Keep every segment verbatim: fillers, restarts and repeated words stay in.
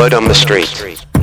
Word on the Street.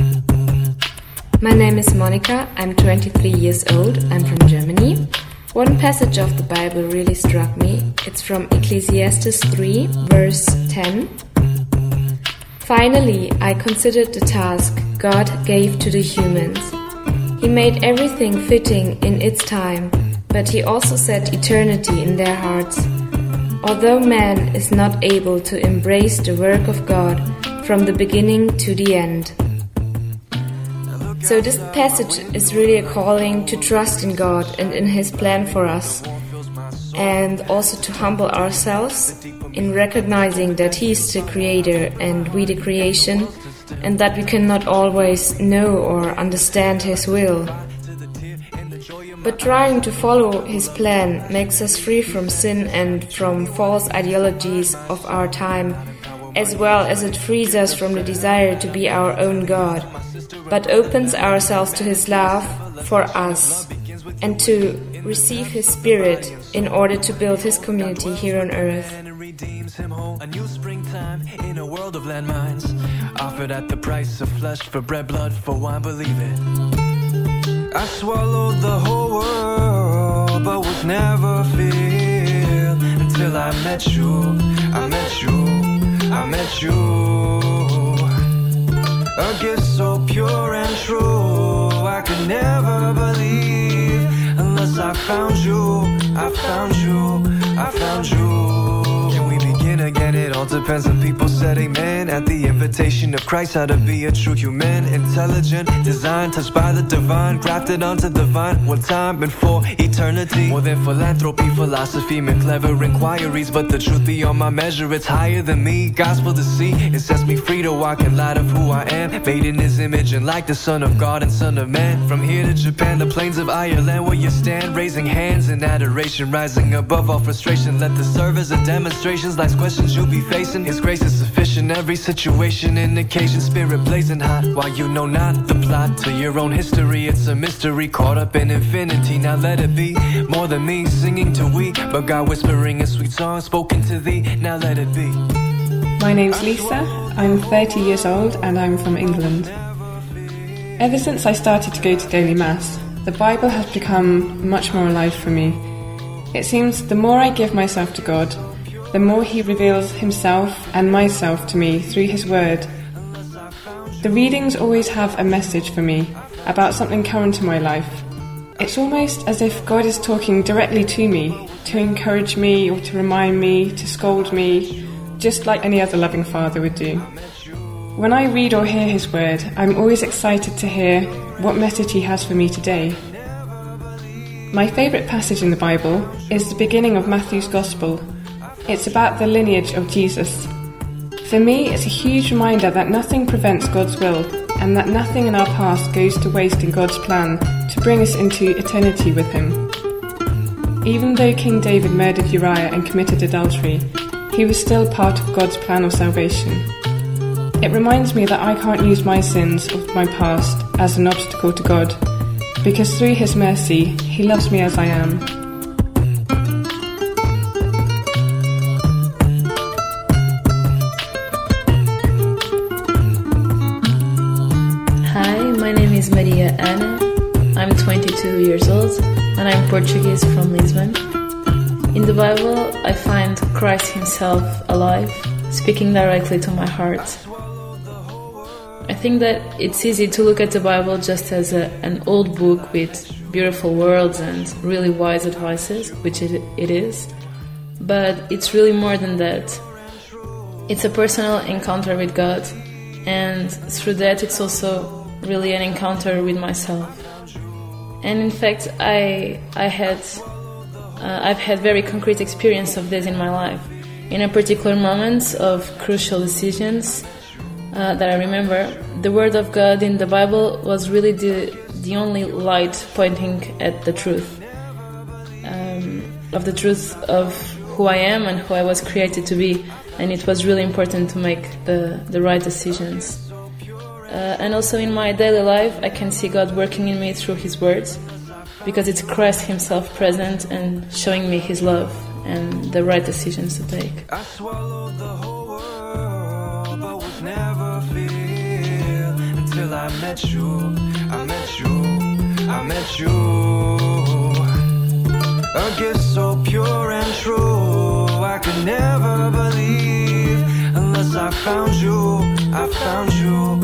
My name is Monica, I'm twenty-three years old, I'm from Germany. One passage of the Bible really struck me. It's from Ecclesiastes three, verse ten. Finally, I considered the task God gave to the humans. He made everything fitting in its time, but He also set eternity in their hearts. Although man is not able to embrace the work of God from the beginning to the end. So this passage is really a calling to trust in God and in His plan for us, and also to humble ourselves in recognizing that He is the Creator and we the creation, and that we cannot always know or understand His will. But trying to follow His plan makes us free from sin and from false ideologies of our time, as well as it frees us from the desire to be our own God, but opens ourselves to His love for us and to receive His Spirit in order to build His community here on earth. A new springtime in a world of landmines, offered at the price of flesh for bread, blood for wine, believe it. I swallowed the whole world, but was never filled until I met you, I met you, I met you. A gift so pure and true, I could never believe unless I found you, I found you, I found you. Can we begin again? It all depends on people said amen at the invitation of Christ, how to be a true human, intelligent, designed, touched by the divine, grafted onto the vine, one time and for eternity. More than philanthropy, philosophy, and clever inquiries, but the truth beyond my measure, it's higher than me. Gospel to see, it sets me free to walk in light of who I am, made in His image and like the Son of God and Son of Man. From here to Japan, the plains of Ireland, where you stand, raising hands in adoration, rising above all frustration. Let the serve as a demonstration, life's questions you'll be facing. His grace is sufficient, every situation and occasion, spirit blazing hot, while you know not the plot to your own history. It's a mystery caught up in infinity. Now let it be more than me singing to we, but God whispering a sweet song spoken to thee. Now let it be. My name's Lisa, I'm thirty years old and I'm from England. Ever since I started to go to daily mass, the Bible has become much more alive for me. It seems the more I give myself to God, the more He reveals Himself and myself to me through His Word. The readings always have a message for me about something current in my life. It's almost as if God is talking directly to me, to encourage me or to remind me, to scold me, just like any other loving father would do. When I read or hear His Word, I'm always excited to hear what message He has for me today. My favourite passage in the Bible is the beginning of Matthew's Gospel. It's about the lineage of Jesus. For me, it's a huge reminder that nothing prevents God's will, and that nothing in our past goes to waste in God's plan to bring us into eternity with Him. Even though King David murdered Uriah and committed adultery, he was still part of God's plan of salvation. It reminds me that I can't use my sins of my past as an obstacle to God, because through His mercy, He loves me as I am. My name is Maria Ana, I'm twenty-two years old and I'm Portuguese from Lisbon. In the Bible, I find Christ Himself alive, speaking directly to my heart. I think that it's easy to look at the Bible just as a, an old book with beautiful words and really wise advices, which it, it is, but it's really more than that. It's a personal encounter with God, and through that it's also really an encounter with myself. And in fact, I I had uh, I've had very concrete experience of this in my life. In a particular moment of crucial decisions uh, that I remember, the Word of God in the Bible was really the the only light pointing at the truth um, of the truth of who I am and who I was created to be. And it was really important to make the the right decisions. Uh, and also in my daily life, I can see God working in me through His words, because it's Christ Himself present and showing me His love and the right decisions to take. I swallowed the whole world, but was never filled till I met you, I met you, I met you. A gift so pure and true, I could never believe unless I found you, I found you,